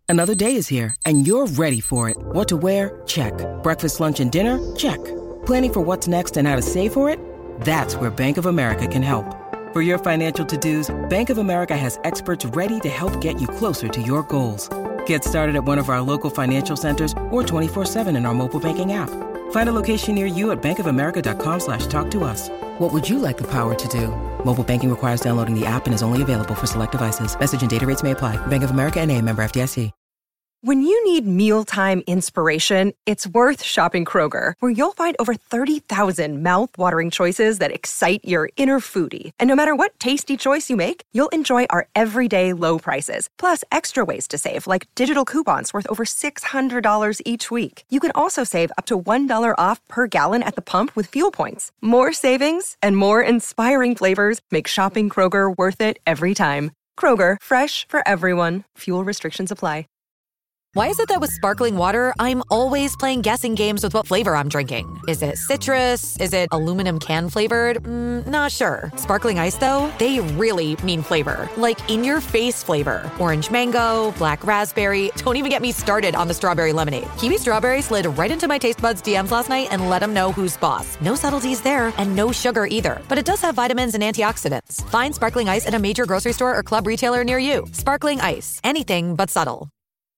Another day is here, and you're ready for it. What to wear? Check. Breakfast, lunch, and dinner? Check. Planning for what's next and how to save for it? That's where Bank of America can help. For your financial to-dos, Bank of America has experts ready to help get you closer to your goals. Get started at one of our local financial centers or 24/7 in our mobile banking app. Find a location near you at bankofamerica.com/talktous. What would you like the power to do? Mobile banking requires downloading the app and is only available for select devices. Message and data rates may apply. Bank of America N.A., member FDIC. When you need mealtime inspiration, it's worth shopping Kroger, where you'll find over 30,000 mouth-watering choices that excite your inner foodie. And no matter what tasty choice you make, you'll enjoy our everyday low prices, plus extra ways to save, like digital coupons worth over $600 each week. You can also save up to $1 off per gallon at the pump with fuel points. More savings and more inspiring flavors make shopping Kroger worth it every time. Kroger, fresh for everyone. Fuel restrictions apply. Why is it that with sparkling water, I'm always playing guessing games with what flavor I'm drinking? Is it citrus? Is it aluminum can flavored? Not sure. Sparkling ice, though, they really mean flavor. Like in-your-face flavor. Orange mango, black raspberry. Don't even get me started on the strawberry lemonade. Kiwi strawberry slid right into my taste buds DMs last night and let them know who's boss. No subtleties there, and no sugar either. But it does have vitamins and antioxidants. Find sparkling ice at a major grocery store or club retailer near you. Sparkling ice. Anything but subtle.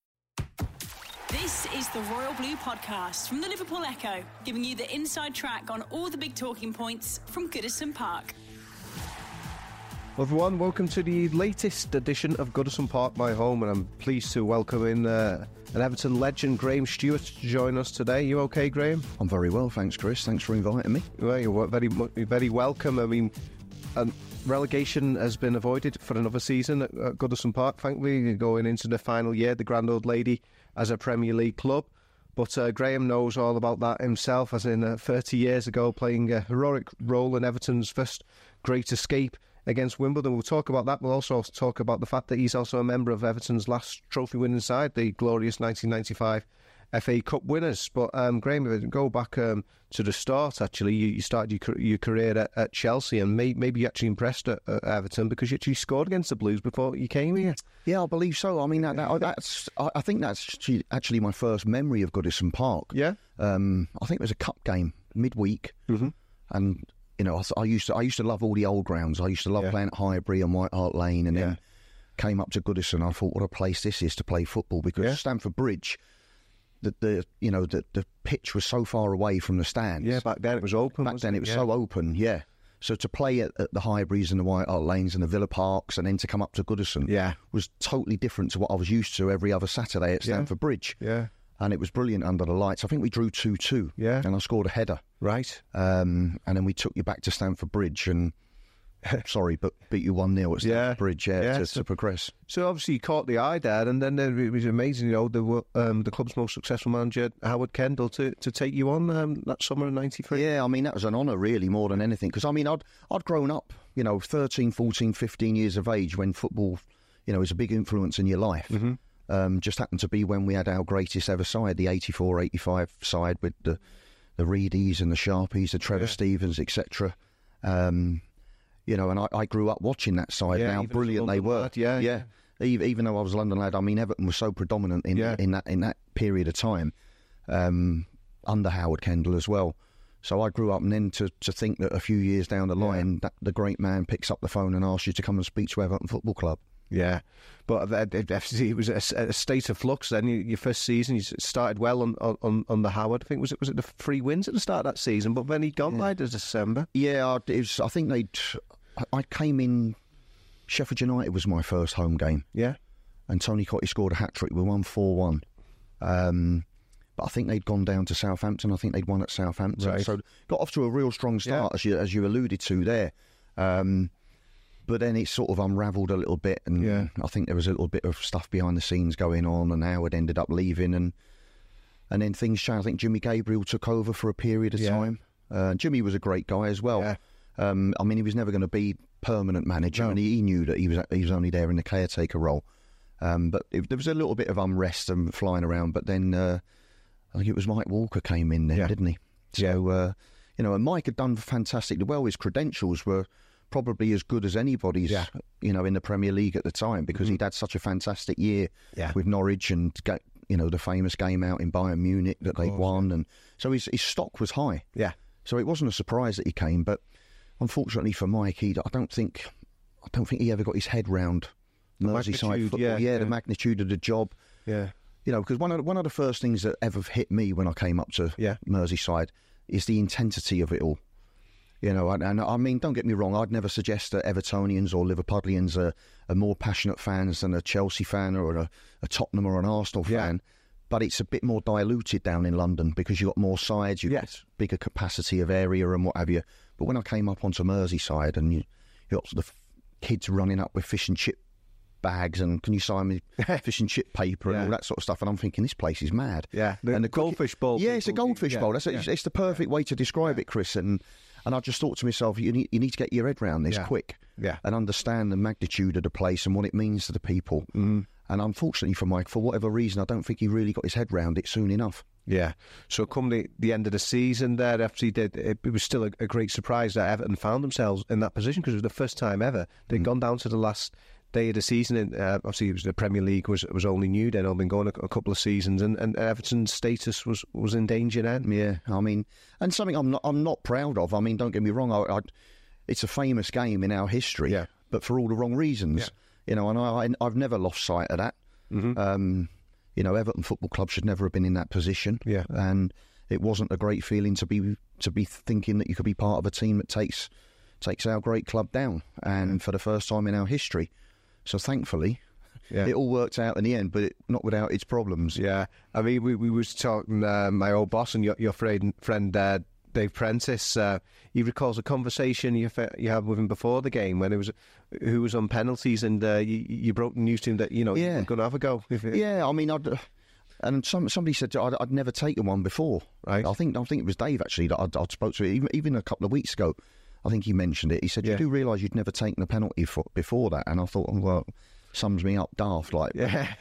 This is the Royal Blue Podcast from the Liverpool Echo, giving you the inside track on all the big talking points from Goodison Park. Hello everyone, welcome to the latest edition of Goodison Park, my home, and I'm pleased to welcome in an Everton legend, Graham Stewart, to join us today. You okay, Graham? I'm very well, thanks, Chris. Thanks for inviting me. Well, you're very welcome. I mean, relegation has been avoided for another season at Goodison Park, thankfully, going into the final year, the Grand Old Lady as a Premier League club. But Graham knows all about that himself, as in 30 years ago, playing a heroic role in Everton's first great escape against Wimbledon. We'll talk about that. We'll also talk about the fact that he's also a member of Everton's last trophy-winning side, the glorious 1995 FA Cup winners. But Graham, if we go back to the start, actually, you started your career at Chelsea, and maybe you actually impressed at Everton because you actually scored against the Blues before you came here. Yeah, I believe so. I mean, I think that's actually my first memory of Goodison Park. Yeah. I think it was a cup game midweek, and you know, I used to love all the old grounds. I used to love playing at Highbury and White Hart Lane, and then came up to Goodison. I thought, what a place this is to play football, because Stamford Bridge, the pitch was so far away from the stands. Yeah, back then it was open. Back then it was so open. Yeah. So to play at the Highburies and the White Hart Lanes and the Villa Parks, and then to come up to Goodison, was totally different to what I was used to every other Saturday at Stamford Bridge. Yeah. And it was brilliant under the lights. I think we drew 2-2. Yeah. And I scored a header. Right. And then we took you back to Stamford Bridge and, sorry, but beat you 1-0 at Stamford Bridge to progress. So obviously you caught the eye there, and then it was amazing, you know, the club's most successful manager, Howard Kendall, to take you on that summer of 93. Yeah, I mean, that was an honour, really, more than anything. Because, I mean, I'd grown up, you know, 13, 14, 15 years of age when football, you know, is a big influence in your life. Mm-hmm. Just happened to be when we had our greatest ever side, the 84-85 side, with the Reedies and the Sharpies, the Trevor Stevens, etc. You know, and I grew up watching that side, and how brilliant they were. Lad, Even though I was a London lad, I mean, Everton was so predominant in that period of time, under Howard Kendall as well. So I grew up, and then to think that a few years down the line, that the great man picks up the phone and asks you to come and speak to Everton Football Club. Yeah, but it was a state of flux then. Your first season, you started well on the Howard. I think was it the 3 wins at the start of that season, but then he'd gone by December. Yeah, I think I came in. Sheffield United was my first home game. Yeah, and Tony Cottee scored a hat-trick. We won 4-1. But I think they'd gone down to Southampton. I think they'd won at Southampton. Right. So got off to a real strong start, as you alluded to there. But then it sort of unravelled a little bit, and I think there was a little bit of stuff behind the scenes going on, and Howard ended up leaving, and then things changed. I think Jimmy Gabriel took over for a period of time. Jimmy was a great guy as well. Yeah. I mean, he was never going to be permanent manager, and he knew that he was only there in the caretaker role. But there was a little bit of unrest and flying around. But then I think it was Mike Walker came in there, didn't he? So you know, and Mike had done fantastically well. His credentials were probably as good as anybody's, you know, in the Premier League at the time, because he'd had such a fantastic year with Norwich and, you know, the famous game out in Bayern Munich that they'd won. And so his stock was high. Yeah. So it wasn't a surprise that he came. But unfortunately for Mike, I don't think he ever got his head round Merseyside football. The magnitude of the job. Yeah. You know, because one of the first things that ever hit me when I came up to Merseyside is the intensity of it all. You know, and I mean, don't get me wrong, I'd never suggest that Evertonians or Liverpudlians are more passionate fans than a Chelsea fan or a Tottenham or an Arsenal fan. But it's a bit more diluted down in London because you've got more sides, you've got bigger capacity of area and what have you. But when I came up onto Merseyside and you got the kids running up with fish and chip bags and can you sign me fish and chip paper and all that sort of stuff, and I'm thinking this place is mad. And the goldfish bowl. It's a goldfish bowl. It's the perfect way to describe it, Chris. And I just thought to myself, you need to get your head around this quick and understand the magnitude of the place and what it means to the people. And unfortunately for Mike, for whatever reason, I don't think he really got his head round it soon enough. Yeah. So come the end of the season there, after he did, it was still a great surprise that Everton found themselves in that position, because it was the first time ever they'd gone down to the last day of the season. And obviously it was the Premier League was only new then. I've been going a couple of seasons, and Everton's status was in danger then. Yeah, I mean, and something I'm not proud of. I mean, don't get me wrong, it's a famous game in our history, but for all the wrong reasons. You know, and I've never lost sight of that. You know, Everton Football Club should never have been in that position. And it wasn't a great feeling to be thinking that you could be part of a team that takes our great club down, and for the first time in our history. So thankfully, it all worked out in the end, but not without its problems. Yeah, I mean, we was talking, my old boss and your friend Dave Prentice, he recalls a conversation you had with him before the game when who was on penalties, and you broke the news to him that, you know, you were going to have a go. I mean, and somebody said I'd never taken one before. Right. I think it was Dave actually that I'd spoke to even a couple of weeks ago. I think he mentioned it. He said, you do realise you'd never taken a penalty before that? And I thought, well, sums me up daft. Like,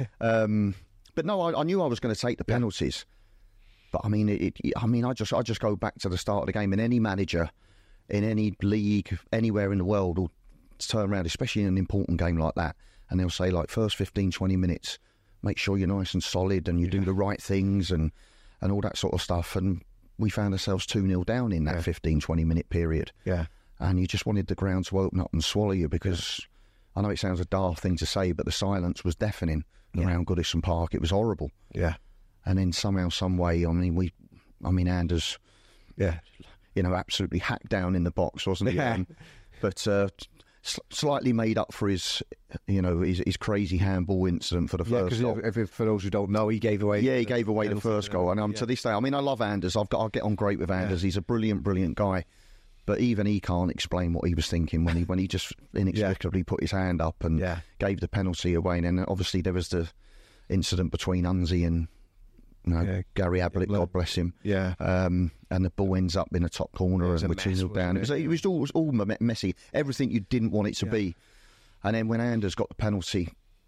but no, I knew I was going to take the penalties. But I mean, I just go back to the start of the game, and any manager in any league anywhere in the world will turn around, especially in an important game like that, and they'll say, like, first 15, 20 minutes, make sure you're nice and solid and you do the right things and all that sort of stuff. And we found ourselves 2-0 down in that 15, 20-minute period. Yeah. And you just wanted the ground to open up and swallow you, because I know it sounds a daft thing to say, but the silence was deafening around Goodison Park. It was horrible. Yeah. And then somehow, some way, Anders, you know, absolutely hacked down in the box, wasn't he? But slightly made up for his crazy handball incident for the first goal. Because for those who don't know, he gave away. Yeah, he gave away the first goal, and to this day, I mean, I love Anders. I'll get on great with Anders. He's a brilliant guy. But even he can't explain what he was thinking when he just inexplicably put his hand up and gave the penalty away. And then obviously there was the incident between Unzi and Gary Ablett, God bless him. Yeah. And the ball ends up in the top corner and we're 2-0 down. It was all messy. Everything you didn't want it to be. And then when Anders got the penalty,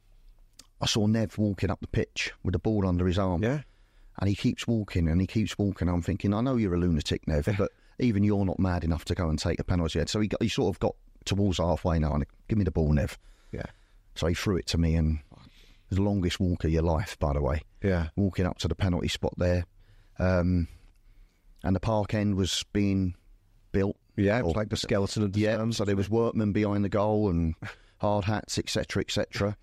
I saw Nev walking up the pitch with the ball under his arm. Yeah. And he keeps walking and he keeps walking. I'm thinking, I know you're a lunatic, Nev, but even you're not mad enough to go and take a penalty. So he sort of got towards halfway now and give me the ball, Nev. Yeah. So he threw it to me, and it was the longest walk of your life, by the way. Yeah. Walking up to the penalty spot there. And the park end was being built. Yeah, it was like the skeleton of the stand. So there was workmen behind the goal and hard hats, etc., etc.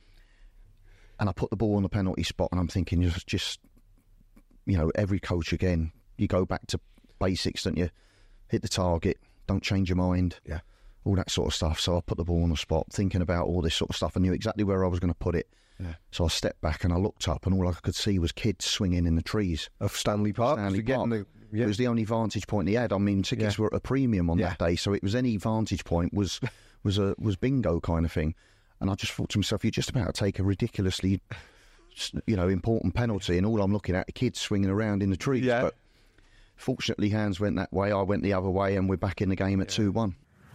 And I put the ball on the penalty spot, and I'm thinking, just you know, every coach again, you go back to basics, don't you? Hit the target, don't change your mind, all that sort of stuff. So I put the ball on the spot, thinking about all this sort of stuff. I knew exactly where I was going to put it. Yeah. So I stepped back and I looked up, and all I could see was kids swinging in the trees of Stanley Park. It was the only vantage point he had. I mean, tickets were at a premium on that day, so it was any vantage point was bingo kind of thing. And I just thought to myself, you're just about to take a ridiculously, important penalty, and all I'm looking at are kids swinging around in the trees. Yeah. But fortunately, Hans went that way, I went the other way, and we're back in the game at 2-1.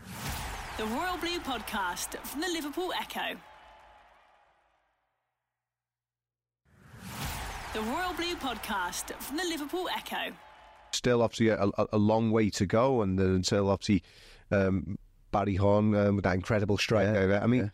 The Royal Blue Podcast from the Liverpool Echo. The Royal Blue Podcast from the Liverpool Echo. Still, obviously, a long way to go, and until obviously Barry Horn with that incredible strike. I mean,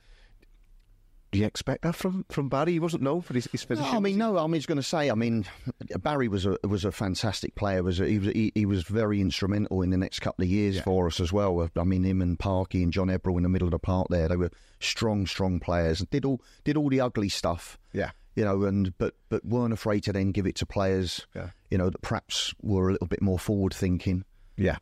do you expect that from Barry? He wasn't known for his finishing. No, I was going to say, Barry was a fantastic player. He was very instrumental in the next couple of years for us as well. I mean, him and Parky and John Ebbrell in the middle of the park there, they were strong players. Did all the ugly stuff. Yeah. You know, but weren't afraid to then give it to players, you know, that perhaps were a little bit more forward thinking. Yeah.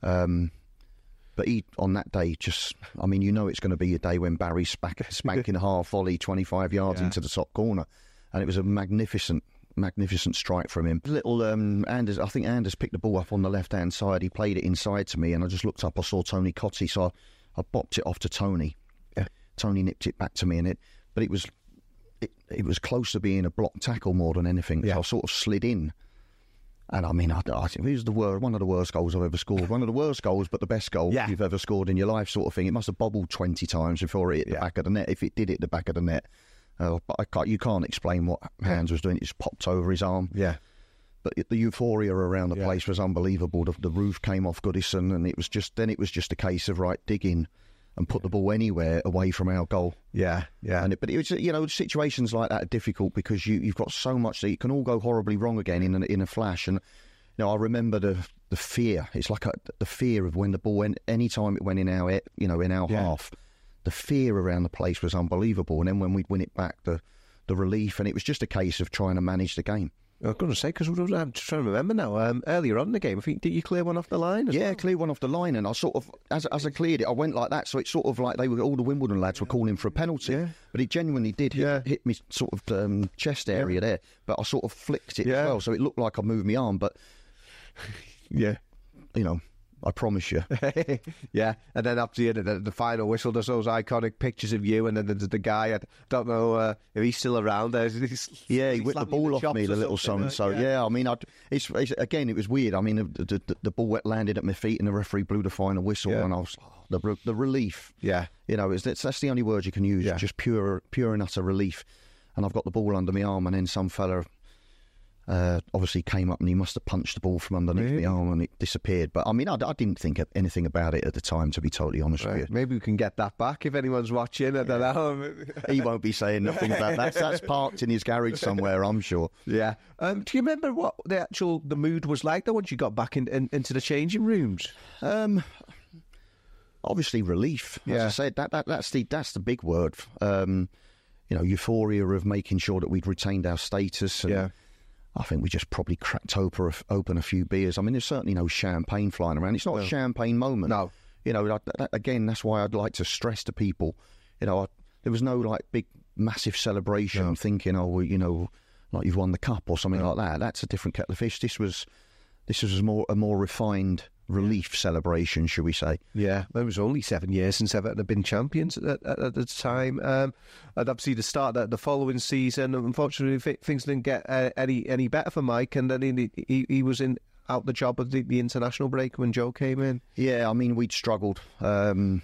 But he, on that day, you know it's going to be a day when Barry's spanking a half volley 25 yards into the top corner. And it was a magnificent strike from him. Little Anders, I think Anders picked the ball up on the left-hand side. He played it inside to me, and I just looked up. I saw Tony Cottee, so I bopped it off to Tony. Yeah. Tony nipped it back to me, but it was close to being a block tackle more than anything. Yeah. So I sort of slid in. And I think it was one of the worst goals I've ever scored. One of the worst goals, but the best goal you've ever scored in your life, sort of thing. It must have bobbled 20 times before it hit the back of the net. If it did hit the back of the net, but you can't explain what Hans was doing. It just popped over his arm. Yeah. But the euphoria around the place was unbelievable. The roof came off Goodison, and it was just a case of dig in and put the ball anywhere away from our goal. Yeah. But it was, you know, situations like that are difficult because you've got so much that it can all go horribly wrong again in a flash. And you know, I remember the fear. It's like the fear of when the ball went. Any time it went in our half, the fear around the place was unbelievable. And then when we'd win it back, the relief, and it was just a case of trying to manage the game. I was going to say, because I'm just trying to remember now, earlier on in the game, I think, did you clear one off the line? Clear one off the line, and I sort of, as I cleared it, I went like that, so it's sort of like all the Wimbledon lads were calling for a penalty, but it genuinely did hit me sort of chest area there, but I sort of flicked it as well, so it looked like I moved my arm, but you know, I promise you. Yeah, and then up to the final whistle, there's those iconic pictures of you, and then there's the guy, I don't know if he's still around. He whipped the ball off me, the little son. So, it's again, it was weird. I mean, the ball landed at my feet, and the referee blew the final whistle, and I was, the relief. Yeah. You know, that's the only word you can use, just pure and utter relief. And I've got the ball under my arm, and then some fella obviously came up and he must have punched the ball from underneath my arm and it disappeared. But I mean, I didn't think anything about it at the time, to be totally honest with you. Maybe we can get that back if anyone's watching. I don't know. He won't be saying nothing about that. That's parked in his garage somewhere, I'm sure. Yeah. Do you remember what the mood was like though once you got back into the changing rooms? Obviously relief. As I said, that's the big word. You know, euphoria of making sure that we'd retained our status. And I think we just probably cracked open a few beers. I mean, there's certainly no champagne flying around. It's not a champagne moment. No. You know, again, that's why I'd like to stress to people, you know, there was no big, massive celebration thinking, you know, like you've won the cup or something like that. That's a different kettle of fish. This was a more refined relief celebration, should we say. Yeah, it was only 7 years since Everton had been champions at the time. And obviously the start of the following season, unfortunately things didn't get any better for Mike, and then he was out the job of the international break when Joe came in. Yeah, I mean, we'd struggled. I mean,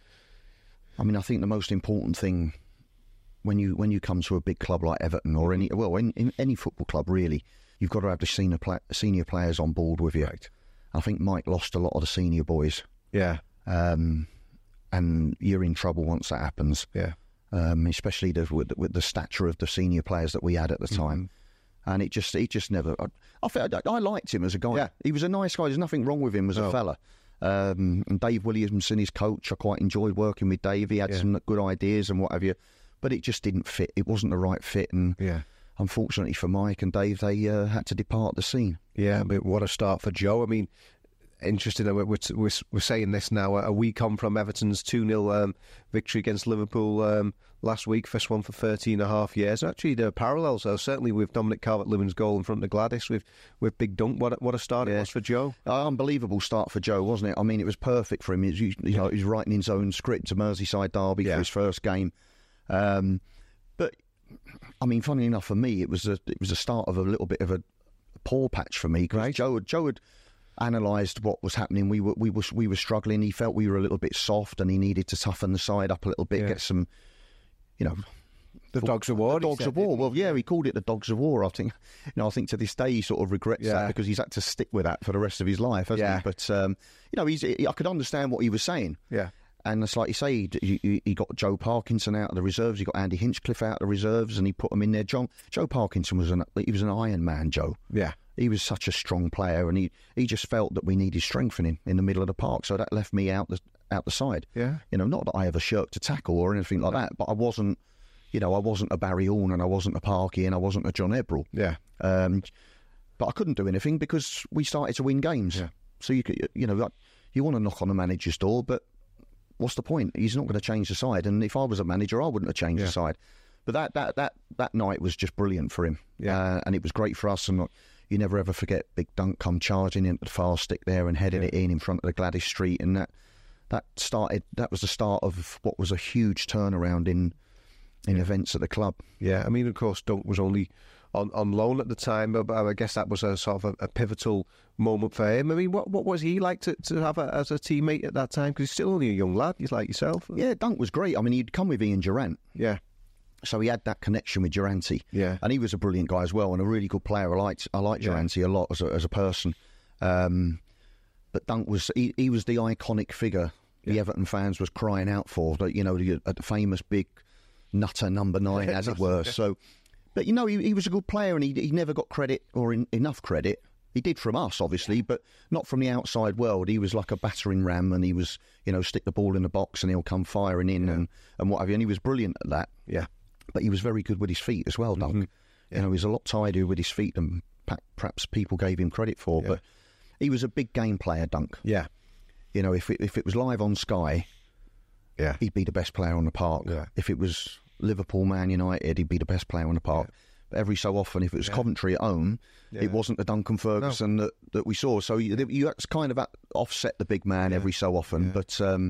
I think the most important thing when you come to a big club like Everton or in any football club really, you've got to have the senior players on board with you. Right. I think Mike lost a lot of the senior boys. Yeah. And you're in trouble once that happens. Yeah. Especially with the stature of the senior players that we had at the time. And it just never... I liked him as a guy. Yeah. He was a nice guy. There's nothing wrong with him as a fella. And Dave Williamson, his coach, I quite enjoyed working with Dave. He had some good ideas and what have you. But it just didn't fit. It wasn't the right fit. And unfortunately for Mike and Dave, they had to depart the scene. Yeah, but what a start for Joe. I mean, interesting that we're saying this now a week on from Everton's 2-0 victory against Liverpool last week, first one for 13 and a half years. Actually, there are parallels, though, certainly with Dominic Calvert-Lewin's goal in front of Gladys, with Big Dunk. What a start it was for Joe. Unbelievable start for Joe, wasn't it? I mean, it was perfect for him. He was writing his own script to Merseyside Derby for his first game. But I mean, funny enough for me, it was a start of a little bit of a poor patch for me, because Joe had analysed what was happening. We were struggling. He felt we were a little bit soft, and he needed to toughen the side up a little bit, get some, you know, the Dogs of War. Dogs of War. Well, yeah, he called it the Dogs of War. I think to this day he sort of regrets that, because he's had to stick with that for the rest of his life, hasn't he? But I could understand what he was saying. Yeah. And it's like you say, he got Joe Parkinson out of the reserves. He got Andy Hinchcliffe out of the reserves, and he put them in there. Joe Parkinson was an Iron Man, Joe. Yeah. He was such a strong player, and he just felt that we needed strengthening in the middle of the park. So that left me out the side. Yeah. Not that I ever shirked a tackle or anything like that, but I wasn't a Barry Horn, and I wasn't a Parky, and I wasn't a John Ebbrell. Yeah. But I couldn't do anything because we started to win games. Yeah. So you want to knock on a manager's door, but what's the point? He's not going to change the side. And if I was a manager, I wouldn't have changed the side. But that night was just brilliant for him. Yeah. And it was great for us. And you never ever forget Big Dunk come charging into the far stick there and heading it in front of the Gladys Street. And that was the start of what was a huge turnaround in events at the club. Yeah, I mean, of course, Dunk was only on loan at the time, but I guess that was a sort of a pivotal moment for him. I mean, what was he like to have as a teammate at that time? Because he's still only a young lad, he's like yourself. Yeah, Dunk was great. I mean, he'd come with Ian Durant. Yeah. So he had that connection with Durante. Yeah. And he was a brilliant guy as well, and a really good player. I liked Durante a lot as a person. But Dunk was he was the iconic figure the Everton fans was crying out for. The famous big nutter number 9, as it were. So, but he was a good player, and he never got credit or enough credit. He did from us, obviously, but not from the outside world. He was like a battering ram, and he was, stick the ball in the box and he'll come firing in and what have you. And he was brilliant at that. Yeah. But he was very good with his feet as well, Dunk. Yeah. He was a lot tidier with his feet than perhaps people gave him credit for. Yeah. But he was a big game player, Dunk. Yeah. If it was live on Sky, he'd be the best player on the park. Yeah. If it was Liverpool, Man United, he'd be the best player on the park. Yeah. But every so often, if it was Coventry at home, it wasn't the Duncan Ferguson that we saw. So you had to kind of offset the big man every so often. Yeah.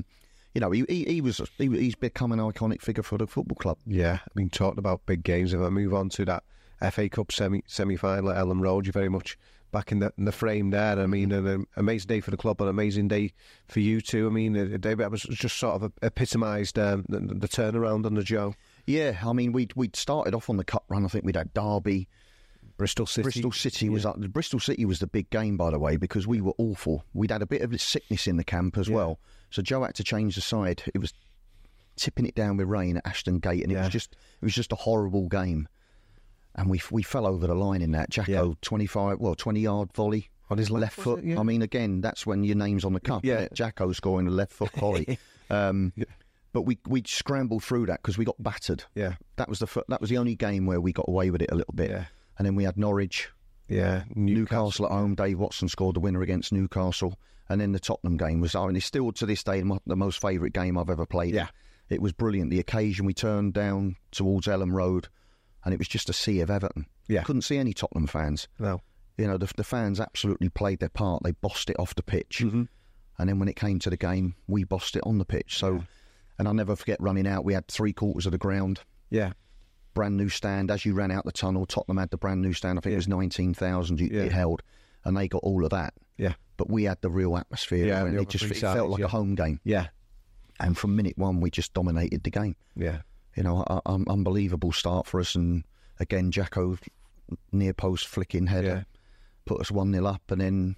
But he's become an iconic figure for the football club. Yeah, I mean, talking about big games, if I move on to that FA Cup semi-final at Ellen Road, you're very much back in the frame there. I mean, an amazing day for the club, an amazing day for you too. I mean, it was just sort of epitomised the turnaround under Joe. Yeah, I mean, we'd started off on the cup run. I think we'd had Derby, Bristol City was up. Bristol City was the big game, by the way, because we were awful. We'd had a bit of sickness in the camp as well, so Joe had to change the side. It was tipping it down with rain at Ashton Gate, and it was just a horrible game. And we fell over the line in that. Jacko 20-yard volley on his left foot. I mean, again, that's when your name's on the cup. Yeah, Jacko scoring a left foot volley. But we scrambled through that because we got battered. Yeah, that was the only game where we got away with it a little bit. Yeah. And then we had Norwich. Yeah, Newcastle at home. Dave Watson scored the winner against Newcastle. And then the Tottenham game was, it's still to this day the most favourite game I've ever played. Yeah. It was brilliant. The occasion we turned down towards Ellen Road, and it was just a sea of Everton. Yeah. Couldn't see any Tottenham fans. No. The fans absolutely played their part. They bossed it off the pitch. Mm-hmm. And then when it came to the game, we bossed it on the pitch. So... Yeah. And I'll never forget running out. We had 3/4 of the ground. Yeah. Brand new stand. As you ran out the tunnel, Tottenham had the brand new stand. I think it was 19,000 it held. And they got all of that. Yeah. But we had the real atmosphere. Yeah. And it felt like a home game. Yeah. And from minute one, we just dominated the game. Yeah. Unbelievable start for us. And again, Jacko, near post flicking header, put us 1-0 up. And then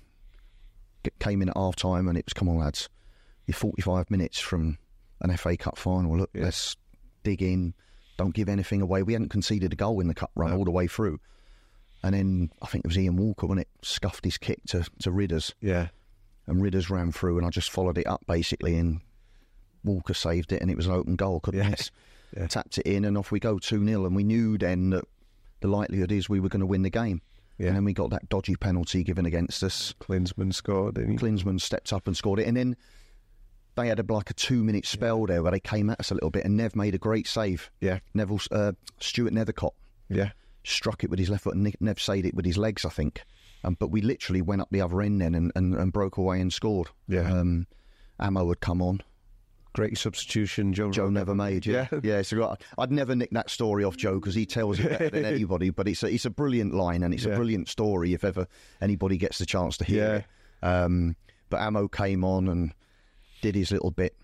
came in at half time and it was, come on, lads, you're 45 minutes from an FA Cup final. Look, let's dig in. Don't give anything away. We hadn't conceded a goal in the cup run all the way through. And then I think it was Ian Walker, when it scuffed his kick to Ridders. Yeah. And Ridders ran through, and I just followed it up basically, and Walker saved it, and it was an open goal. Couldn't miss. Yeah. Tapped it in, and off we go 2-0. And we knew then that the likelihood is we were going to win the game. Yeah. And then we got that dodgy penalty given against us. Klinsmann scored, didn't he? Klinsmann stepped up and scored it, and then they had a 2-minute spell there where they came at us a little bit, and Nev made a great save. Yeah. Stuart Nethercott. Yeah. Struck it with his left foot, and Nev saved it with his legs, I think. But we literally went up the other end then and broke away and scored. Yeah. Ammo had come on. Great substitution, Joe never made. Yeah. So I'd never nick that story off Joe because he tells it better than anybody. But it's a brilliant line, and it's a brilliant story if ever anybody gets the chance to hear it. But Ammo came on and did his little bit,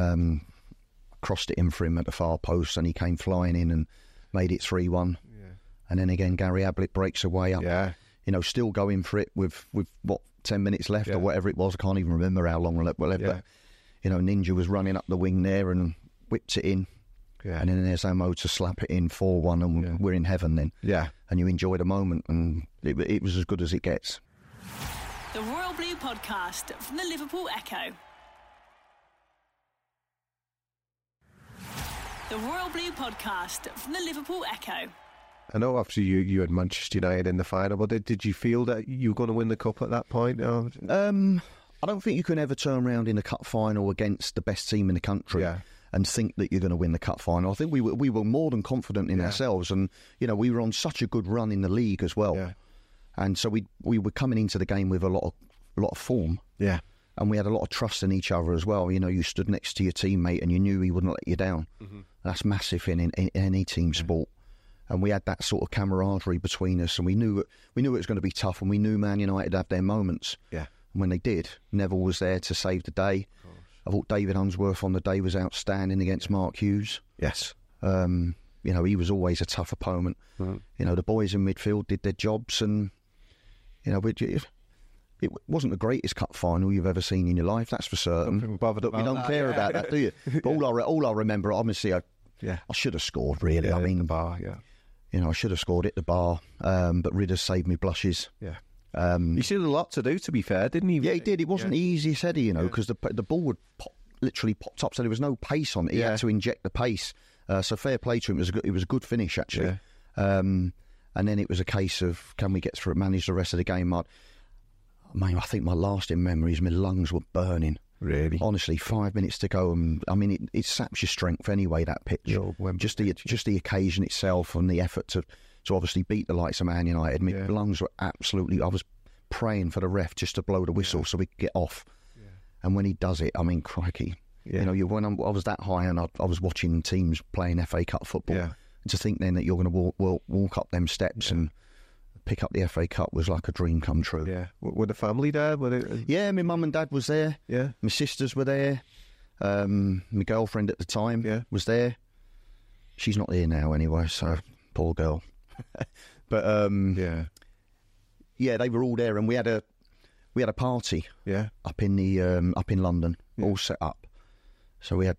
crossed it in for him at the far post, and he came flying in and made it 3-1. Yeah. And then again, Gary Ablett breaks away up. Yeah. Still going for it with what, 10 minutes left or whatever it was. I can't even remember how long left. Yeah. Ninja was running up the wing there and whipped it in. Yeah. And then there's Mo to slap it in 4-1 and we're in heaven then. Yeah. And you enjoy the moment, and it was as good as it gets. The Royal Blue Podcast from the Liverpool Echo. The Royal Blue Podcast from the Liverpool Echo. I know, obviously, you had Manchester United in the final, but did you feel that you were going to win the cup at that point? Or? I don't think you can ever turn around in a cup final against the best team in the country and think that you're going to win the cup final. I think we were more than confident in ourselves, and we were on such a good run in the league as well. Yeah. And so we were coming into the game with a lot of form. Yeah. And we had a lot of trust in each other as well. You stood next to your teammate and you knew he wouldn't let you down. Mm-hmm. That's massive in any team sport. And we had that sort of camaraderie between us, and we knew it was going to be tough, and we knew Man United had their moments. Yeah. And when they did, Neville was there to save the day. I thought David Unsworth on the day was outstanding against Mark Hughes. Yes. He was always a tough opponent. Mm-hmm. The boys in midfield did their jobs, and it wasn't the greatest cup final you've ever seen in your life, that's for certain. But you don't care about that, do you? But all I remember, honestly, I should have scored, really. Yeah, I mean, the bar, I should have scored at the bar, but Ridders saved me blushes. Yeah. He still had a lot to do, to be fair, didn't he? Yeah, he did. It wasn't the easiest header, because the ball would literally popped up, so there was no pace on it. He had to inject the pace. So fair play to him. It was a good finish, actually. Yeah. And then it was a case of, can we get through it, manage the rest of the game? I think my lasting memories, my lungs were burning. Really? Honestly, 5 minutes to go, and it saps your strength anyway, that pitch. Just the occasion itself and the effort to obviously beat the likes of Man United. My lungs were absolutely... I was praying for the ref just to blow the whistle so we could get off. Yeah. And when he does it, crikey. Yeah. When I was that high and I was watching teams playing FA Cup football, and to think then that you're going to walk up them steps and pick up the FA Cup was like a dream come true. Yeah. Were the family there? Yeah, my mum and dad was there. Yeah. My sisters were there. My girlfriend at the time was there. She's not here now anyway, so poor girl. But they were all there, and we had a party up in London, all set up. So we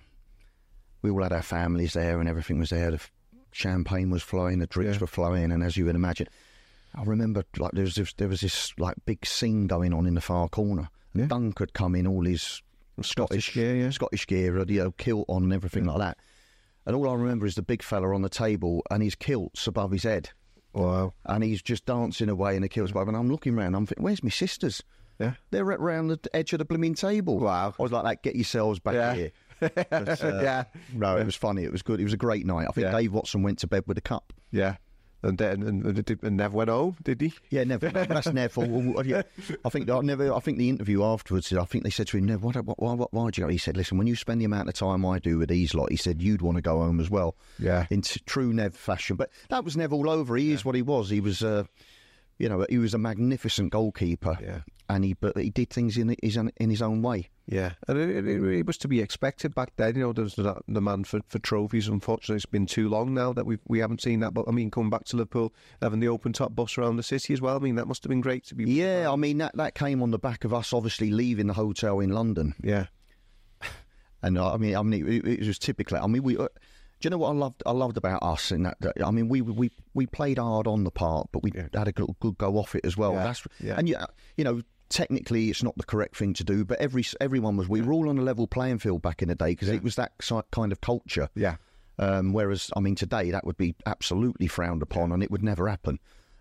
all had our families there, and everything was there. The champagne was flowing, the drinks were flowing, and as you would imagine, I remember there was this big scene going on in the far corner. And Dunk had come in all his Scottish gear, kilt on and everything like that. And all I remember is the big fella on the table and his kilt's above his head. Wow. And he's just dancing away in the kilt's above. And I'm looking around, I'm thinking, where's my sisters? Yeah. They're around the edge of the blooming table. Wow. I was like that, get yourselves back here. But, no, it was funny. It was good. It was a great night. I think Dave Watson went to bed with a cup. Yeah. And Nev went home, did he? Yeah, Nev. That's Nev. I think the interview afterwards, I think they said to him, Nev, why'd you go? He said, listen, when you spend the amount of time I do with these lot, he said, you'd want to go home as well. Yeah. In true Nev fashion. But that was Nev all over. He is what he was. He was, he was a magnificent goalkeeper. Yeah. And he did things in his own way. Yeah, and it was to be expected back then. There was the demand for trophies. Unfortunately, it's been too long now that we haven't seen that. But coming back to Liverpool, having the open top bus around the city as well. that must have been great to be. Yeah, that came on the back of us obviously leaving the hotel in London. Yeah, and it was typically. Do you know what I loved about us in that? We played hard on the park, but we had a good go off it as well. Yeah. And technically, it's not the correct thing to do, but everyone was. We were all on a level playing field back in the day because it was that kind of culture. Yeah. Whereas, today that would be absolutely frowned upon, and it would never happen.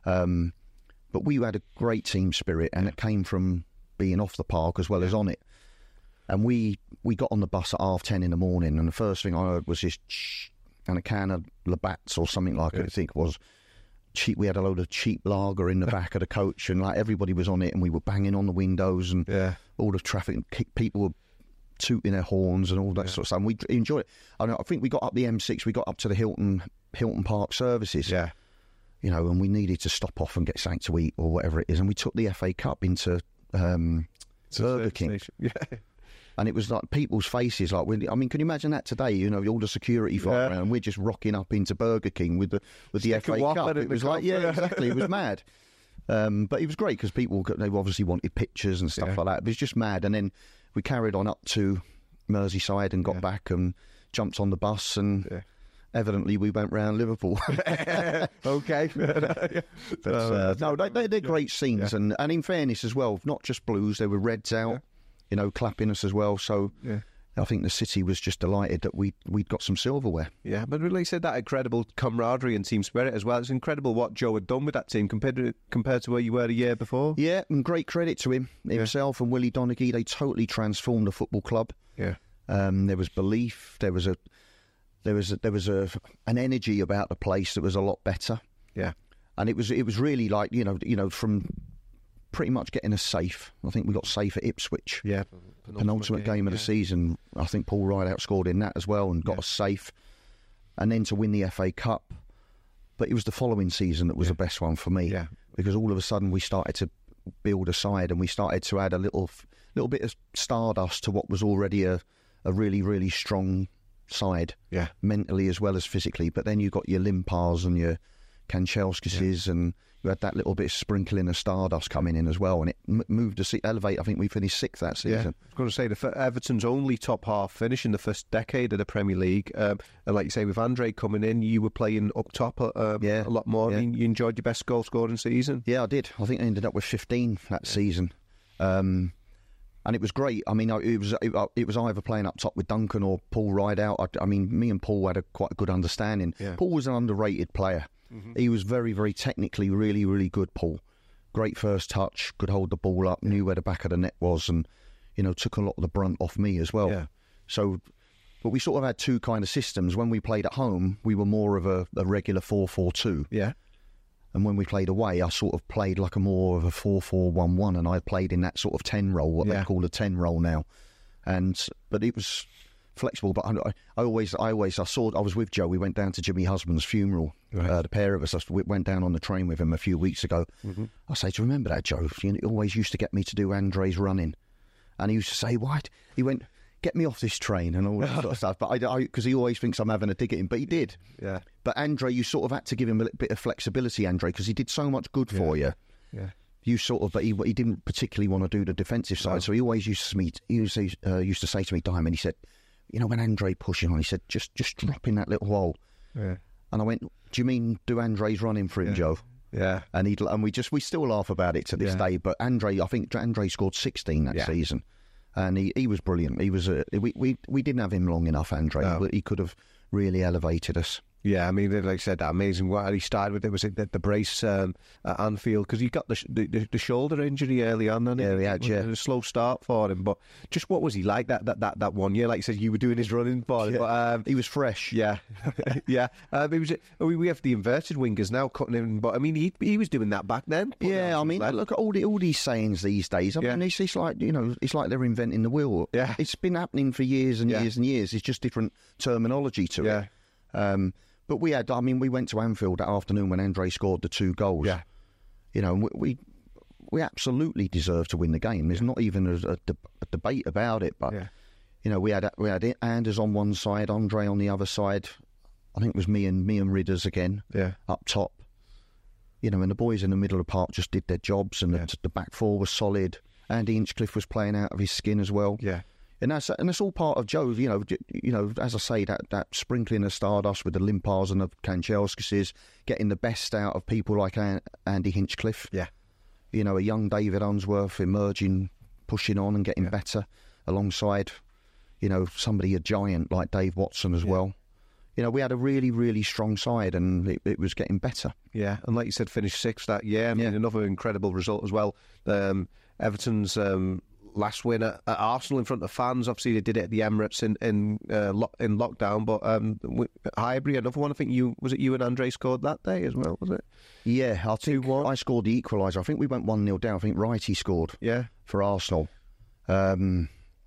But we had a great team spirit, and it came from being off the park as well as on it. And we got on the bus at 10:30 in the morning, and the first thing I heard was this and a can of Labatt's or something like it, I think it was. We had a load of cheap lager in the back of the coach, and everybody was on it, and we were banging on the windows, and all the traffic, people were tooting their horns and all that sort of stuff. And we enjoyed it. I think we got up the M6, we got up to the Hilton Park services. Yeah. And we needed to stop off and get something to eat or whatever it is, and we took the FA Cup into Burger King. Yeah. And it was like people's faces, can you imagine that today? All the security around, and we're just rocking up into Burger King with the FA Cup. It was exactly. It was mad. But it was great because they obviously wanted pictures and stuff like that. It was just mad. And then we carried on up to Merseyside and got back and jumped on the bus and evidently we went round Liverpool. Okay. But, no, they're great scenes. And in fairness as well, not just Blues, there were Reds out, clapping us as well. So I think the city was just delighted that we'd got some silverware. Yeah, but like I said, that incredible camaraderie and team spirit as well. It's incredible what Joe had done with that team compared to where you were a year before. Yeah, and great credit to himself and Willie Donaghy. They totally transformed the football club. Yeah, there was belief. There was an energy about the place that was a lot better. Yeah, and it was really like from pretty much getting us safe. I think we got safe at Ipswich. Yeah, penultimate game of the season. I think Paul Rideout scored in that as well and got us safe. And then to win the FA Cup. But it was the following season that was the best one for me. Because all of a sudden we started to build a side and we started to add a little bit of stardust to what was already a really, really strong side. Yeah. Mentally as well as physically. But then you got your Limpars and your Kanchelskis and you had that little bit of sprinkling of stardust coming in as well, and it moved to elevate. I think we finished 6th that season. Yeah, I was going to say Everton's only top half finish in the first decade of the Premier League, and like you say, with Andre coming in, you were playing up top a lot more. Yeah. I mean, you enjoyed your best goal scoring season. Yeah, I did. I think I ended up with 15 that season, and it was great. I mean, it was either playing up top with Duncan or Paul Rideout. I mean, me and Paul had quite a good understanding. Yeah. Paul was an underrated player. Mm-hmm. He was very, very technically really, really good, Paul. Great first touch, could hold the ball up, knew where the back of the net was, and, took a lot of the brunt off me as well. Yeah. So, but we sort of had two kind of systems. When we played at home, we were more of a regular 4-4-2. Yeah. And when we played away, I sort of played like more of a 4-4-1-1, and I played in that sort of 10 role, what they call a 10 role now. But it was flexible, but I was with Joe. We went down to Jimmy Husband's funeral. Right. The pair of us. We went down on the train with him a few weeks ago. Mm-hmm. I say, do you remember that, Joe? He always used to get me to do Andre's running, and he used to say, "Why?" He went, "Get me off this train," and all that sort of stuff. But because he always thinks I'm having a dig at him, but he did. Yeah. But Andre, you sort of had to give him a little bit of flexibility, Andre, because he did so much good for you. Yeah. You sort of, but he didn't particularly want to do the defensive side, so he always used to say to me, Diamond, he said, when Andre pushing on, he said, just drop in that little hole. Yeah. And I went, do you mean do Andre's running for him, Joe? Yeah. And we still laugh about it to this day. But I think Andre scored 16 that season, and he was brilliant. He was we didn't have him long enough, Andre, but he could have really elevated us. Yeah, I mean, like I said, that amazing. What he started with, it was the brace at Anfield, because he got the shoulder injury early on, and he had a slow start for him. But just what was he like that 1 year? Like you said, you were doing his running for him, but he was fresh. Yeah, yeah. We have the inverted wingers now cutting him, but I mean, he was doing that back then. Yeah, I mean, look at all these sayings these days. I mean, it's like it's like they're inventing the wheel. Yeah, it's been happening for years and years and years. It's just different terminology to it. But we went to Anfield that afternoon when Andre scored the 2 goals. Yeah. We absolutely deserved to win the game. There's not even a debate about it. But, we had Anders on one side, Andre on the other side. I think it was me and Ridders again up top. And the boys in the middle of the park just did their jobs, and the back four was solid. Andy Hinchcliffe was playing out of his skin as well. Yeah. And that's all part of Joe. As I say, that sprinkling of stardust with the Limpars and the Kanchelskis, getting the best out of people like Andy Hinchcliffe. Yeah, a young David Unsworth emerging, pushing on and getting better, alongside, somebody a giant like Dave Watson as well. We had a really, really strong side, and it was getting better. Yeah, and like you said, finished 6th that year. I mean, another incredible result as well. Everton's last win at Arsenal in front of fans. Obviously, they did it at the Emirates in lockdown. But Highbury, another one. I think you and Andre scored that day as well, was it? Yeah, I think I scored the equaliser. I think we went 1-0 down. I think Wrighty scored. Yeah, for Arsenal. And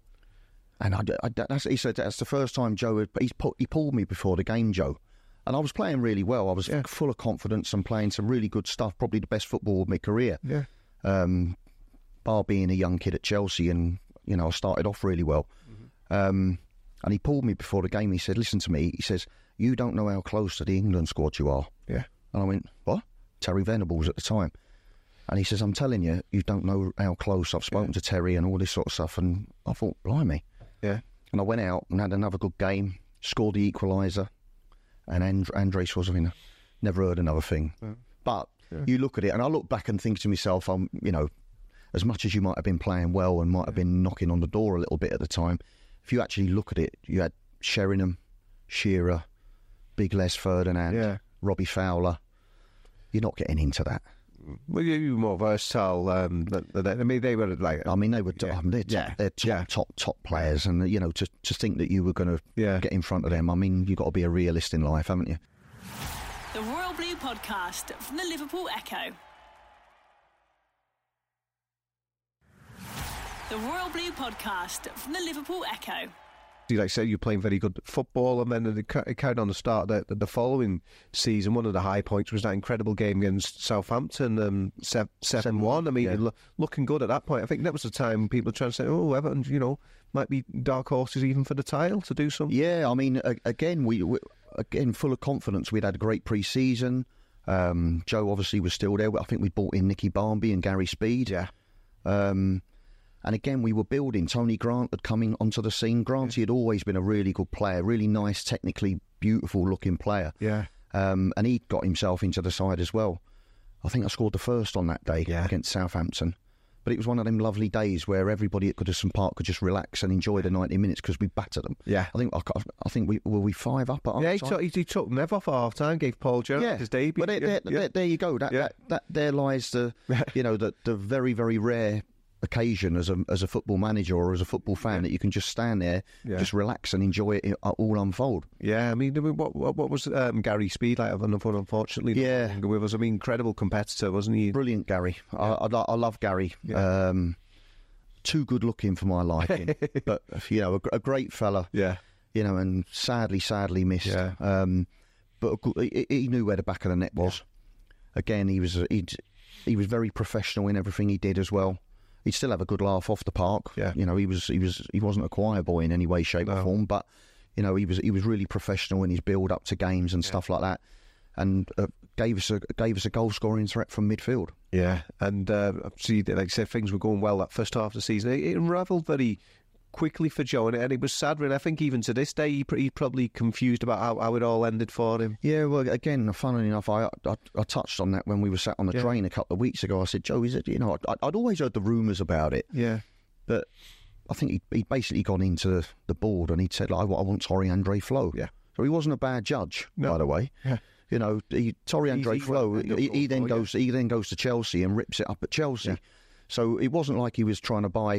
he said that's the first time Joe he pulled me before the game, Joe. And I was playing really well. I was full of confidence and playing some really good stuff. Probably the best football of my career. Yeah. Bar being a young kid at Chelsea, and I started off really well. Mm-hmm. And he pulled me before the game. He said, "Listen to me." He says, "You don't know how close to the England squad you are." Yeah. And I went, "What?" Terry Venables at the time. And he says, I'm telling you, you don't know how close. I've spoken to Terry and all this sort of stuff. And I thought, blimey. Yeah. And I went out and had another good game, scored the equaliser. And Andrei Svozovina, never heard another thing. Yeah. But you look at it, and I look back and think to myself, as much as you might have been playing well and might have been knocking on the door a little bit at the time, if you actually look at it, you had Sheringham, Shearer, Big Les Ferdinand, Robbie Fowler. You're not getting into that. Well, you were more versatile. I mean, they were like. I mean, they were. They're top players, and to think that you were going to get in front of them. I mean, you've got to be a realist in life, haven't you? The Royal Blue Podcast from the Liverpool Echo. The Royal Blue Podcast from the Liverpool Echo. Like I said, you're playing very good football, and then it carried on the start of the following season. One of the high points was that incredible game against Southampton, 7-1. I mean, looking good at that point. I think that was the time people were trying to say, oh, Everton, might be dark horses even for the title to do something. Yeah, I mean, again, we full of confidence. We'd had a great pre-season. Joe obviously was still there. I think we brought in Nicky Barmby and Gary Speed. Yeah. And again, we were building. Tony Grant had come in onto the scene. Granty had always been a really good player, really nice, technically beautiful-looking player. Yeah. And he got himself into the side as well. I think I scored the first on that day against Southampton. But it was one of them lovely days where everybody at Goodison Park could just relax and enjoy the 90 minutes because we battered them. Yeah. I think we were 5 up at half-time. Yeah, he took Nev off at half-time, gave Paul Jones his debut. But there you go. There lies the the very, very rare occasion as a football manager or as a football fan that you can just stand there, just relax and enjoy it all unfold. Yeah, I mean, what was Gary Speed like? Unfortunately, with us. I mean, incredible competitor, wasn't he? Brilliant, Gary. I love Gary. Yeah. Too good looking for my liking, but a great fella. Yeah. And sadly missed. Yeah. But he knew where the back of the net was. Yeah. Again, he was very professional in everything he did as well. He'd still have a good laugh off the park. Yeah. He wasn't a choir boy in any way, shape or form, but he was really professional in his build up to games and stuff like that, and gave us a goal scoring threat from midfield. Yeah, and see, like I said, things were going well that first half of the season. It unravelled very quickly for Joe, and it was sad. And I think even to this day, he's probably confused about how it all ended for him. Yeah, well, again, funnily enough, I touched on that when we were sat on the train a couple of weeks ago. I said, Joe, is it? I'd always heard the rumours about it. Yeah, but I think he'd basically gone into the board and he'd said, I want Torry Andre Flo. Yeah, so he wasn't a bad judge, by the way. Yeah. Torry Andre Flo, he then goes to Chelsea and rips it up at Chelsea. Yeah. So it wasn't like he was trying to buy,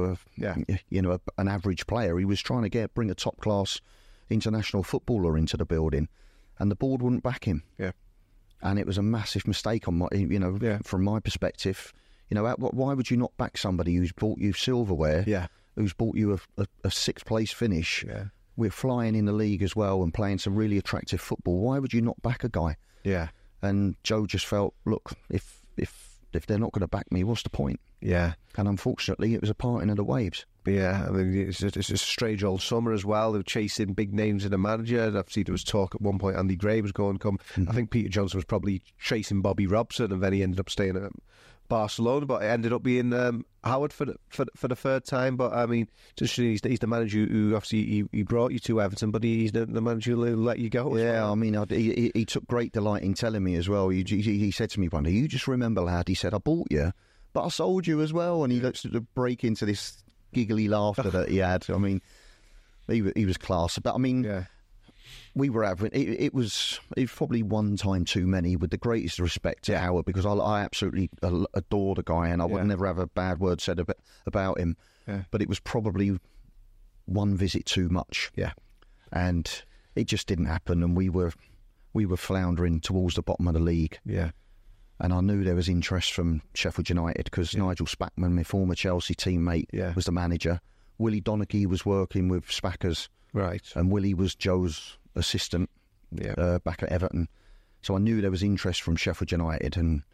an average player. He was trying to bring a top class international footballer into the building, and the board wouldn't back him. Yeah, and it was a massive mistake on from my perspective. Why would you not back somebody who's bought you silverware? Yeah, who's bought you a sixth place finish? Yeah, we're flying in the league as well and playing some really attractive football. Why would you not back a guy? Yeah, and Joe just felt, look, if they're not going to back me, what's the point? Yeah. And unfortunately, it was a parting of the waves. Yeah, I mean, it's a strange old summer as well. They were chasing big names in the manager. Obviously, there was talk at one point Andy Gray was going to come. Mm-hmm. I think Peter Johnson was probably chasing Bobby Robson, and then he ended up staying at Barcelona, but it ended up being Howard for the third time. But I mean, he's the manager who obviously he brought you to Everton, but he's the manager who'll let you go. Yeah, I mean, he took great delight in telling me as well. He said to me one day, "You just remember, lad," he said, "I bought you, but I sold you as well." And he looked to break into this giggly laughter that he had. I mean, he was class. But I mean, we were having it was probably one time too many. With the greatest respect to Howard, because I absolutely adore the guy, and I would never have a bad word said about him. Yeah. But it was probably one visit too much. Yeah, and it just didn't happen, and we were floundering towards the bottom of the league. Yeah. And I knew there was interest from Sheffield United because Nigel Spackman, my former Chelsea teammate, was the manager. Willie Donaghy was working with Spackers. Right. And Willie was Joe's assistant back at Everton. So I knew there was interest from Sheffield United. And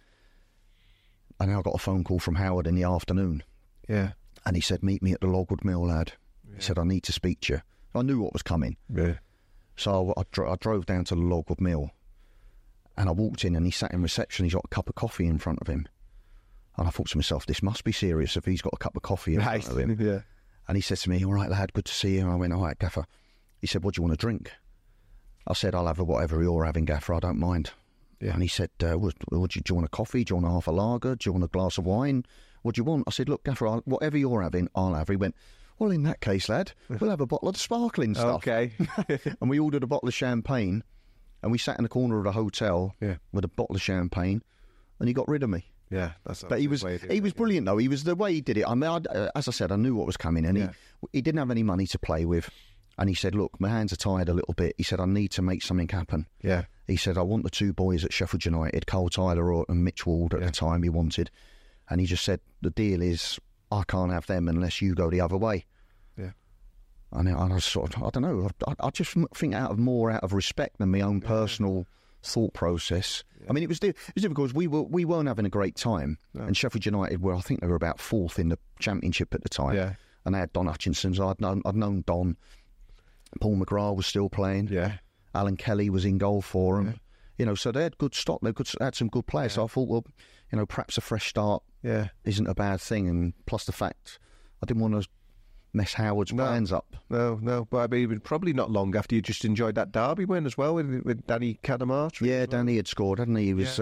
I got a phone call from Howard in the afternoon. Yeah. And he said, "Meet me at the Logwood Mill, lad." Yeah. He said, "I need to speak to you." I knew what was coming. Yeah. So I drove down to the Logwood Mill. And I walked in and he sat in reception. He's got a cup of coffee in front of him. And I thought to myself, this must be serious if he's got a cup of coffee in front of him. Yeah. And he said to me, all right, lad, good to see you. And I went, all right, Gaffer. He said, what do you want to drink? I said, I'll have whatever you're having, Gaffer, I don't mind. Yeah. And he said, do you want a coffee? Do you want half a lager? Do you want a glass of wine? What do you want? I said, look, Gaffer, whatever you're having, I'll have. He went, well, in that case, lad, we'll have a bottle of the sparkling stuff. Okay. And we ordered a bottle of champagne, and we sat in the corner of the hotel with a bottle of champagne, and he got rid of me. Yeah, but he was brilliant though. He was the way he did it. I mean, as I said, I knew what was coming, and he didn't have any money to play with, and he said, "Look, my hands are tied a little bit." He said, "I need to make something happen." Yeah. He said, "I want the two boys at Sheffield United, Cole Tyler and Mitch Ward at the time he wanted," and he just said, "The deal is I can't have them unless you go the other way." Yeah. And I sort of, I don't know. I just think out of respect than my own personal thought process. I mean, it was difficult because we weren't having a great time, and Sheffield United were, I think they were about 4th in the Championship at the time, and they had Don Hutchinson. I'd known Don. Paul McGrath was still playing. Alan Kelly was in goal for them. You know, so they had good stock. They had some good players. So I thought, well, you know, perhaps a fresh start isn't a bad thing. And plus the fact I didn't want to mess Howard's plans up. No. But I mean, probably not long after you just enjoyed that derby win as well with Danny Cadamartri. Yeah, Danny had scored, hadn't he? He was,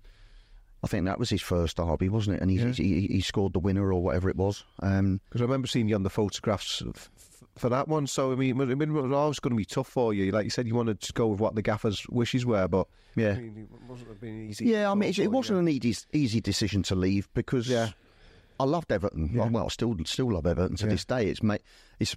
I think that was his first derby, wasn't it? And he scored the winner or whatever it was. Because I remember seeing you on the photographs for that one. So, I mean, it was always going to be tough for you. Like you said, you wanted to go with what the gaffer's wishes were, but I mean, it wasn't have been easy. Yeah, I mean, it wasn't an easy decision to leave because... I loved Everton. Yeah. Well, I still love Everton to this day. It's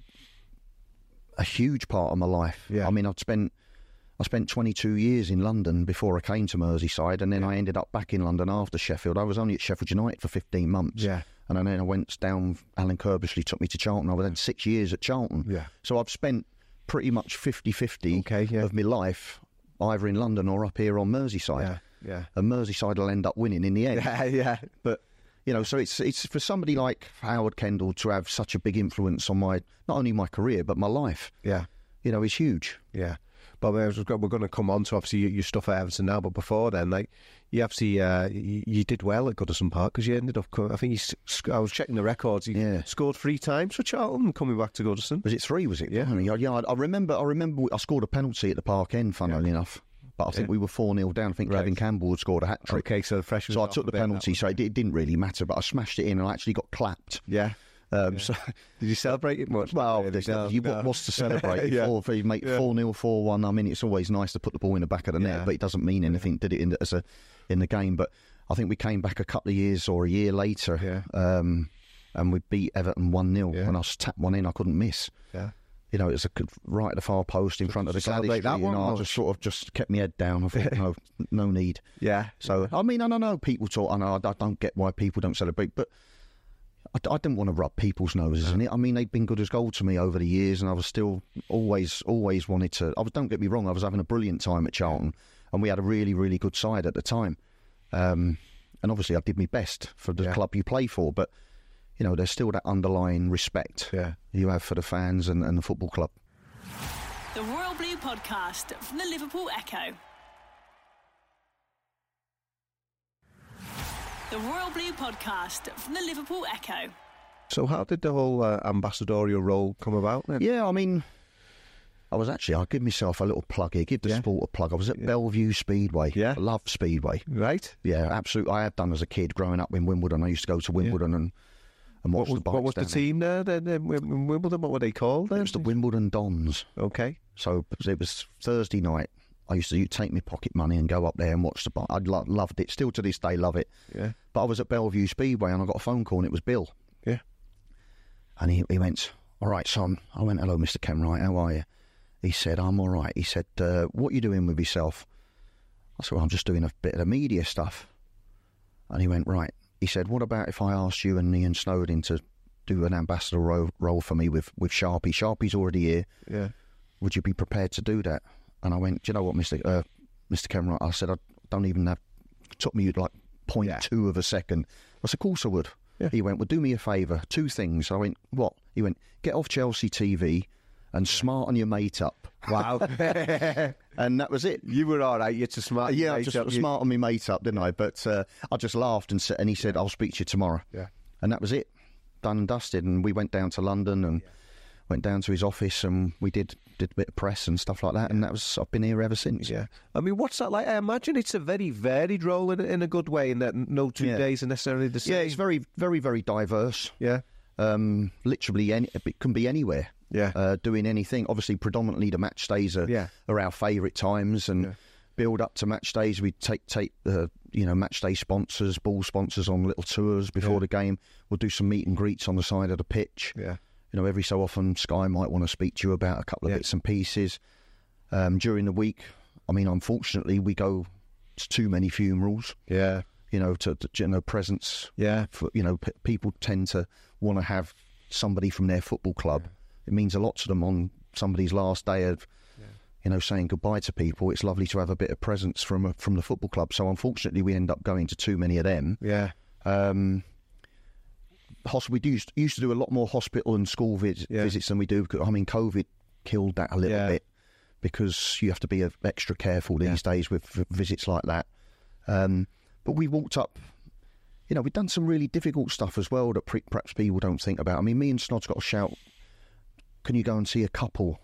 a huge part of my life. Yeah. I mean, I spent 22 years in London before I came to Merseyside, and then I ended up back in London after Sheffield. I was only at Sheffield United for 15 months. Yeah. And then I went down, Alan Kirbishley took me to Charlton. I was then 6 years at Charlton. Yeah. So I've spent pretty much 50-50 of my life either in London or up here on Merseyside. Yeah. And Merseyside will end up winning in the end. Yeah. But... you know, so it's for somebody like Howard Kendall to have such a big influence on not only my career, but my life. Yeah. You know, it's huge. Yeah. But we're going to come on to, obviously, your stuff at Everton now, but before then, like, you obviously, you did well at Goodison Park because you ended up, I think I was checking the records, you scored 3 times for Charlton coming back to Goodison. Was it 3, was it? Yeah. I remember I scored a penalty at the Park End, funnily enough. But I think we were 4-0 down. I think Kevin Campbell had scored a hat-trick. Okay, so fresh. So I took the penalty, so it didn't really matter, but I smashed it in and I actually got clapped. Yeah. So did you celebrate it much? Well, what's to celebrate? If you make 4-0, 4-1, I mean, it's always nice to put the ball in the back of the net, but it doesn't mean anything, did it, in the game? But I think we came back a couple of years or a year later, and we beat Everton 1-0, and I tapped one in, I couldn't miss. Yeah. You know, it was right at the far post in front of the Gladys Street. I just sort of just kept my head down. I thought, no need. Yeah. So, I mean, I don't know. People talk. I know I don't get why people don't celebrate, but I didn't want to rub people's noses in it. I mean, they've been good as gold to me over the years, and I was still always wanted to. Don't get me wrong. I was having a brilliant time at Charlton, and we had a really, really good side at the time. And obviously, I did my best for the club you play for, but. You know, there's still that underlying respect you have for the fans and the football club. The Royal Blue Podcast from the Liverpool Echo. The Royal Blue Podcast from the Liverpool Echo. So how did the whole ambassadorial role come about then? Yeah, I mean, I'll give myself a little plug here, give the sport a plug. I was at Bellevue Speedway. Yeah. I love Speedway. Right. Yeah, absolutely. I have done as a kid growing up in Wimbledon. I used to go to Wimbledon and watch the bikes. What was the team there then in Wimbledon? What were they called then? It was the Wimbledon Dons. Okay. So it was Thursday night. I used to take my pocket money and go up there and watch the bike. I loved it. Still to this day, love it. Yeah. But I was at Bellevue Speedway and I got a phone call and it was Bill. Yeah. And he went, all right, son. I went, hello, Mr. Kenwright, how are you? He said, I'm all right. He said, what are you doing with yourself? I said, well, I'm just doing a bit of the media stuff. And he went, right. He said, what about if I asked you and Ian Snowden to do an ambassador role for me with Sharpie? Sharpie's already here. Yeah. Would you be prepared to do that? And I went, do you know what, Mr. Kenwright? I said, I don't even have... It took me like 0.2 of a second. I said, of course I would. Yeah. He went, well, do me a favour. 2 things. I went, what? He went, get off Chelsea TV and smarten your mate up. Wow. And that was it. You were all right. You're to smart. Yeah, I just smartened my mate up, didn't I? But I just laughed and he said, I'll speak to you tomorrow. Yeah. And that was it. Done and dusted. And we went down to London and went down to his office and we did a bit of press and stuff like that. And I've been here ever since. Yeah. I mean, what's that like? I imagine it's a very varied role in a good way, in that no 2 days are necessarily the same. Yeah, it's very, very, very diverse. Yeah. Literally, it can be anywhere. Yeah. Doing anything. Obviously, predominantly the match days are our favourite times, and build up to match days. We take match day sponsors, ball sponsors on little tours before the game. We'll do some meet and greets on the side of the pitch. Yeah. You know, every so often Sky might want to speak to you about a couple of bits and pieces. During the week, I mean, unfortunately, we go to too many funerals. Yeah. You know, to presents. Yeah. For, people tend to want to have somebody from their football club. Yeah. It means a lot to them on somebody's last day of, saying goodbye to people. It's lovely to have a bit of presence from the football club. So unfortunately, we end up going to too many of them. Yeah. We used to do a lot more hospital and school visits than we do. I mean, COVID killed that a little bit, because you have to be extra careful these days with visits like that. But we walked up. We've done some really difficult stuff as well that perhaps people don't think about. I mean, me and Snod's got a shout. Can you go and see a couple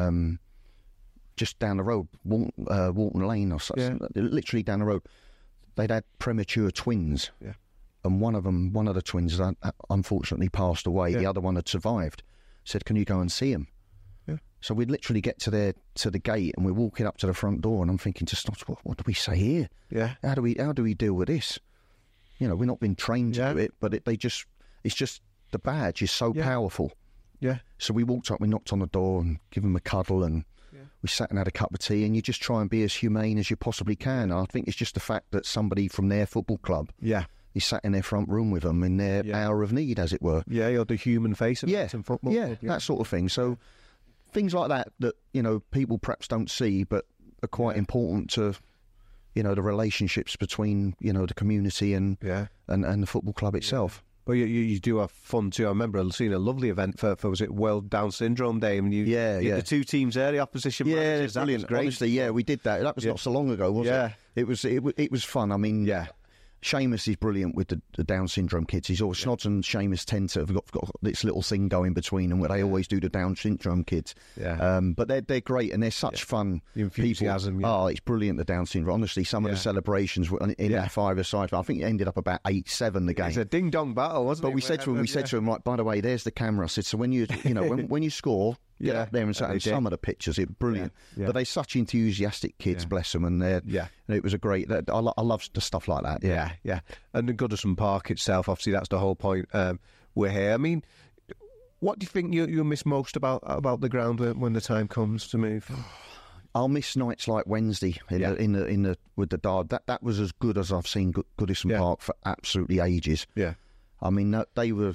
just down the road, Walton Lane or such? Literally down the road. They'd had premature twins, and one of the twins unfortunately passed away. The other one had survived. Said, "Can you go and see him?" Yeah. So we'd literally get to the gate, and we're walking up to the front door, and I'm thinking to Snod's, what do we say here? Yeah. How do we deal with this? We're not been trained to do it, but it's just the badge is so powerful. Yeah. So we walked up, we knocked on the door and give them a cuddle, and we sat and had a cup of tea, and you just try and be as humane as you possibly can. I think it's just the fact that somebody from their football club is sat in their front room with them in their hour of need, as it were. Yeah, you're the human face of it in football. Yeah, that sort of thing. So things like that people perhaps don't see, but are quite important to, the relationships between, the community and the football club itself. But you do have fun too. I remember seeing a lovely event for was it World Down Syndrome Day? And the two teams there, the opposition managers. That was great. Honestly, we did that. That was not so long ago, was it? It was fun. I mean, Seamus is brilliant with the Down syndrome kids. He's always Snods and Seamus tend to have got this little thing going between them where they always do the Down syndrome kids. Yeah. But they're great, and they're such fun enthusiasm, people. Oh, it's brilliant, the Down syndrome. Honestly, some of the celebrations in that five-a-side. I think it ended up about 8-7 the game. It's a ding-dong battle, wasn't it? But we said to him, right, by the way, there's the camera. I said, so when when you score, get up there and some of the pictures, it's brilliant. Yeah. But they're such enthusiastic kids, bless them, and it was a great. I love the stuff like that. Yeah. And the Goodison Park itself, obviously, that's the whole point. We're here. I mean, what do you think you miss most about the ground when the time comes to move? I'll miss nights like Wednesday in the with the Dard. That was as good as I've seen Goodison Park for absolutely ages. Yeah. I mean, they were.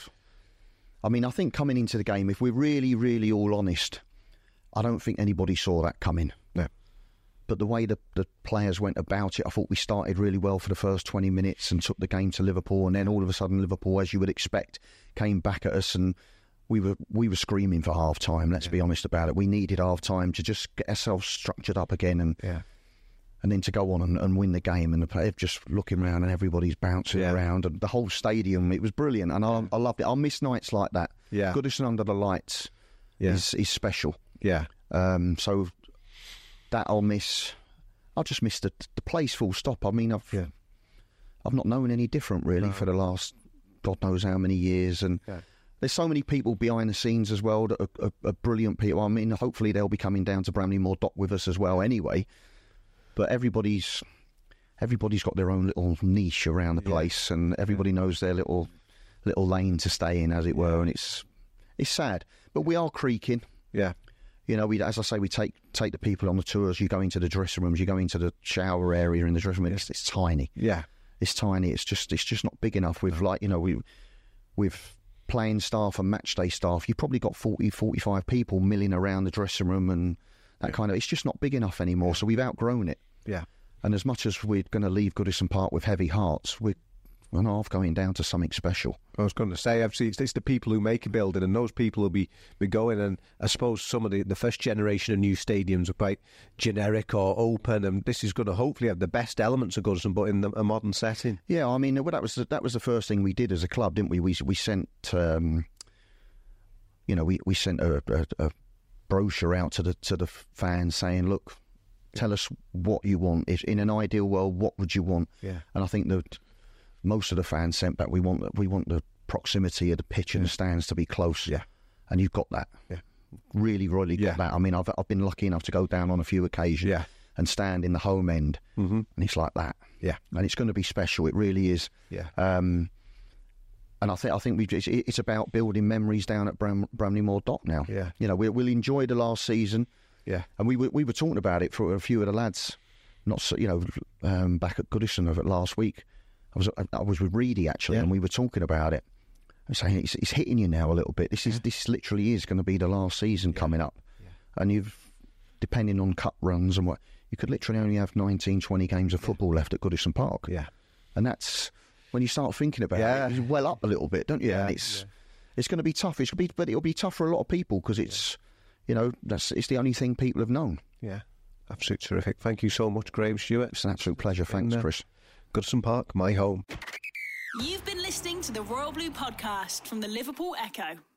I mean, I think coming into the game, if we're really, really all honest, I don't think anybody saw that coming. No. But the way the players went about it, I thought we started really well for the first 20 minutes and took the game to Liverpool, and then all of a sudden Liverpool, as you would expect, came back at us, and we were screaming for half-time, let's be honest about it. We needed half-time to just get ourselves structured up again and then to go on and win the game, and the players just looking around and everybody's bouncing around, and the whole stadium, it was brilliant, and I loved it. I'll miss nights like that. Yeah. Goodison under the lights is special. Yeah. So that I'll miss. I'll just miss the place full stop. I mean, I've not known any different really for the last God knows how many years, and there's so many people behind the scenes as well that are brilliant people. I mean, hopefully they'll be coming down to Bramley Moor Dock with us as well anyway. But everybody's got their own little niche around the place, and everybody knows their little lane to stay in, as it were, and it's sad. But we are creaking. Yeah. As I say, we take the people on the tours. You go into the dressing rooms, you go into the shower area in the dressing room. It's tiny. Yeah. It's tiny. It's just not big enough. With with playing staff and match day staff, you've probably got 40, 45 people milling around the dressing room and that kind of. It's just not big enough anymore. So we've outgrown it. Yeah. And as much as we're going to leave Goodison Park with heavy hearts, we're 1.5 going down to something special. I was going to say, obviously, it's the people who make a building, and those people will be going. And I suppose some of the first generation of new stadiums are quite generic or open, and this is going to hopefully have the best elements of Goodison, but in a modern setting. Yeah, I mean, that was the first thing we did as a club, didn't we? We sent, we sent a brochure out to the fans saying, look, tell us what you want. If in an ideal world, what would you want? Yeah. And I think that most of the fans sent back, we want the proximity of the pitch and the stands to be close. Yeah. And you've got that. Yeah. Really got that. I mean, I've been lucky enough to go down on a few occasions and stand in the home end, and it's like that. Yeah. And it's going to be special. It really is. Yeah. And I think it's about building memories down at Bramley Moor Dock now. Yeah. We'll enjoy the last season. Yeah. And we were talking about it for a few of the lads, back at Goodison of it last week. I was with Reedy actually, and we were talking about it. I'm saying it's hitting you now a little bit. This literally is going to be the last season coming up, and depending on cup runs and what, you could literally only have 19, 20 games of football left at Goodison Park. Yeah, and that's when you start thinking about it. You well up a little bit, don't you? Yeah, and it's going to be tough. But it'll be tough for a lot of people because it's it's the only thing people have known. Yeah, absolutely terrific. Thank you so much, Graham Stewart. It's an absolute pleasure. Thanks, Chris. Goodison Park, my home. You've been listening to the Royal Blue Podcast from the Liverpool Echo.